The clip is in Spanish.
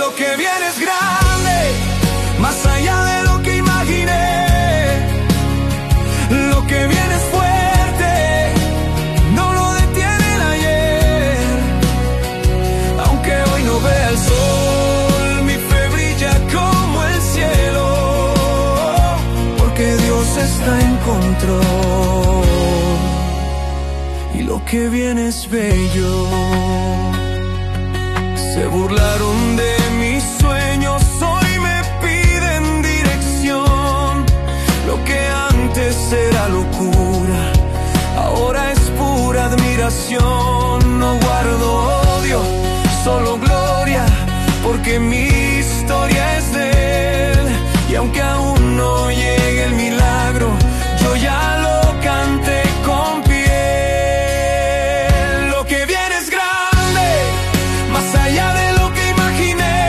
lo que viene es grande, más allá de lo que imaginé. Lo que viene es fuerte, no lo detiene el ayer. Aunque hoy no vea el sol, mi fe brilla como el cielo, porque Dios está en control. Y lo que viene es bello. Se burlaron de